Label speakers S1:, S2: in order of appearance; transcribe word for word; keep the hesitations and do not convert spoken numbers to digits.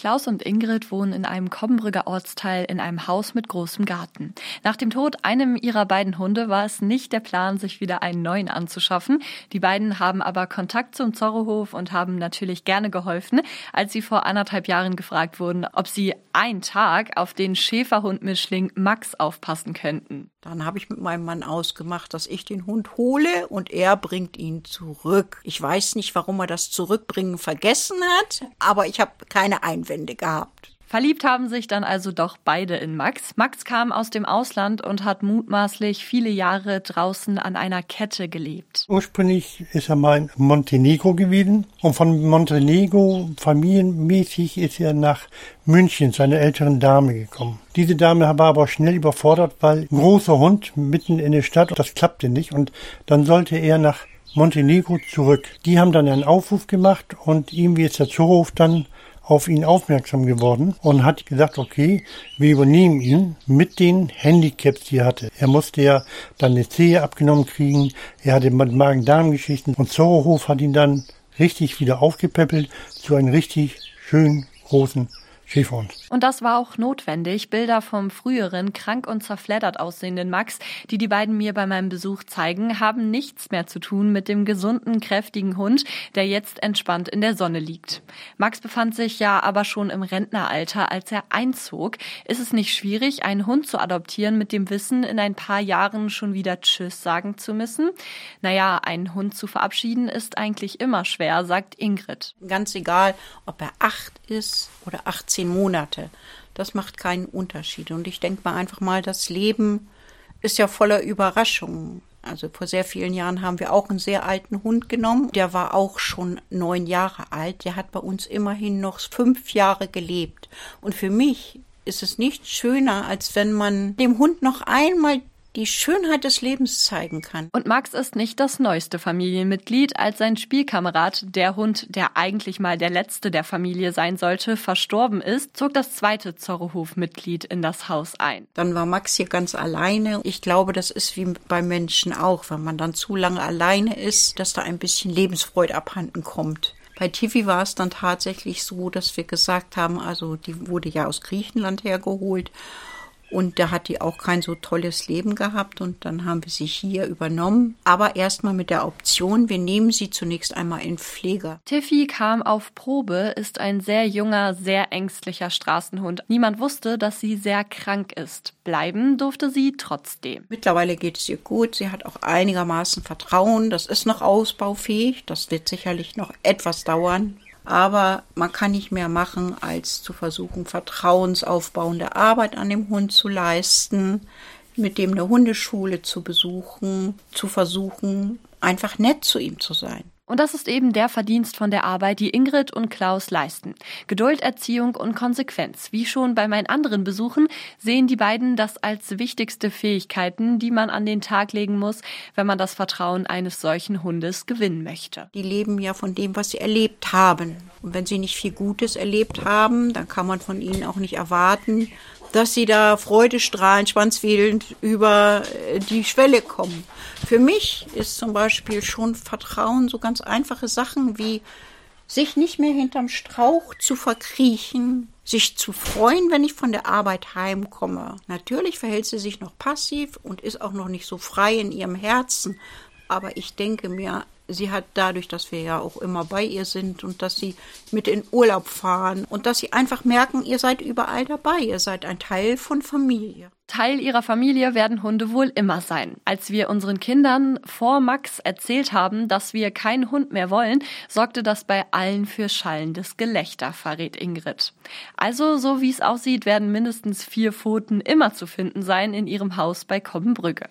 S1: Klaus und Ingrid wohnen in einem Kobbenbrügger Ortsteil in einem Haus mit großem Garten. Nach dem Tod einem ihrer beiden Hunde war es nicht der Plan, sich wieder einen neuen anzuschaffen. Die beiden haben aber Kontakt zum Zorrohof und haben natürlich gerne geholfen, als sie vor anderthalb Jahren gefragt wurden, ob sie einen Tag auf den Schäferhund-Mischling Max aufpassen könnten.
S2: Dann habe ich mit meinem Mann ausgemacht, dass ich den Hund hole und er bringt ihn zurück. Ich weiß nicht, warum er das Zurückbringen vergessen hat, aber ich habe keine Einwände gehabt.
S1: Verliebt haben sich dann also doch beide in Max. Max kam aus dem Ausland und hat mutmaßlich viele Jahre draußen an einer Kette gelebt.
S3: Ursprünglich ist er mal in Montenegro gewesen und von Montenegro familienmäßig ist er nach München zu einer älteren Dame gekommen. Diese Dame war aber schnell überfordert, weil ein großer Hund mitten in der Stadt, das klappte nicht und dann sollte er nach Montenegro zurück. Die haben dann einen Aufruf gemacht und irgendwie ist der Zorrohof dann auf ihn aufmerksam geworden und hat gesagt, okay, wir übernehmen ihn mit den Handicaps, die er hatte. Er musste ja dann eine Zehe abgenommen kriegen, er hatte Magen-Darm-Geschichten und Zorrohof hat ihn dann richtig wieder aufgepäppelt zu einem richtig schönen, großen Schäferhund.
S1: Und das war auch notwendig. Bilder vom früheren, krank und zerfleddert aussehenden Max, die die beiden mir bei meinem Besuch zeigen, haben nichts mehr zu tun mit dem gesunden, kräftigen Hund, der jetzt entspannt in der Sonne liegt. Max befand sich ja aber schon im Rentneralter, als er einzog. Ist es nicht schwierig, einen Hund zu adoptieren mit dem Wissen, in ein paar Jahren schon wieder Tschüss sagen zu müssen? Naja, einen Hund zu verabschieden ist eigentlich immer schwer, sagt Ingrid.
S2: Ganz egal, ob er acht ist oder achtzehn Monate. Das macht keinen Unterschied. Und ich denke mal einfach mal, das Leben ist ja voller Überraschungen. Also vor sehr vielen Jahren haben wir auch einen sehr alten Hund genommen. Der war auch schon neun Jahre alt. Der hat bei uns immerhin noch fünf Jahre gelebt. Und für mich ist es nicht schöner, als wenn man dem Hund noch einmal die Schönheit des Lebens zeigen kann.
S1: Und Max ist nicht das neueste Familienmitglied. Als sein Spielkamerad, der Hund, der eigentlich mal der letzte der Familie sein sollte, verstorben ist, zog das zweite Zorrohof-Mitglied in das Haus ein.
S2: Dann war Max hier ganz alleine. Ich glaube, das ist wie bei Menschen auch, wenn man dann zu lange alleine ist, dass da ein bisschen Lebensfreude abhanden kommt. Bei Tiffy war es dann tatsächlich so, dass wir gesagt haben, also die wurde ja aus Griechenland hergeholt. Und da hat die auch kein so tolles Leben gehabt und dann haben wir sie hier übernommen. Aber erstmal mit der Option, wir nehmen sie zunächst einmal in Pflege.
S1: Tiffy kam auf Probe, ist ein sehr junger, sehr ängstlicher Straßenhund. Niemand wusste, dass sie sehr krank ist. Bleiben durfte sie trotzdem.
S2: Mittlerweile geht es ihr gut. Sie hat auch einigermaßen Vertrauen. Das ist noch ausbaufähig. Das wird sicherlich noch etwas dauern. Aber man kann nicht mehr machen, als zu versuchen, vertrauensaufbauende Arbeit an dem Hund zu leisten, mit dem eine Hundeschule zu besuchen, zu versuchen, einfach nett zu ihm zu sein.
S1: Und das ist eben der Verdienst von der Arbeit, die Ingrid und Klaus leisten. Geduld, Erziehung und Konsequenz. Wie schon bei meinen anderen Besuchen sehen die beiden das als wichtigste Fähigkeiten, die man an den Tag legen muss, wenn man das Vertrauen eines solchen Hundes gewinnen möchte.
S2: Die leben ja von dem, was sie erlebt haben. Und wenn sie nicht viel Gutes erlebt haben, dann kann man von ihnen auch nicht erwarten, dass sie da freudestrahlend, schwanzwedelnd über die Schwelle kommen. Für mich ist zum Beispiel schon Vertrauen so ganz einfache Sachen wie sich nicht mehr hinterm Strauch zu verkriechen, sich zu freuen, wenn ich von der Arbeit heimkomme. Natürlich verhält sie sich noch passiv und ist auch noch nicht so frei in ihrem Herzen. Aber ich denke mir, sie hat dadurch, dass wir ja auch immer bei ihr sind und dass sie mit in Urlaub fahren und dass sie einfach merken, ihr seid überall dabei, ihr seid ein Teil von Familie.
S1: Teil ihrer Familie werden Hunde wohl immer sein. Als wir unseren Kindern vor Max erzählt haben, dass wir keinen Hund mehr wollen, sorgte das bei allen für schallendes Gelächter, verrät Ingrid. Also, so wie es aussieht, werden mindestens vier Pfoten immer zu finden sein in ihrem Haus bei Kobbenbrügge.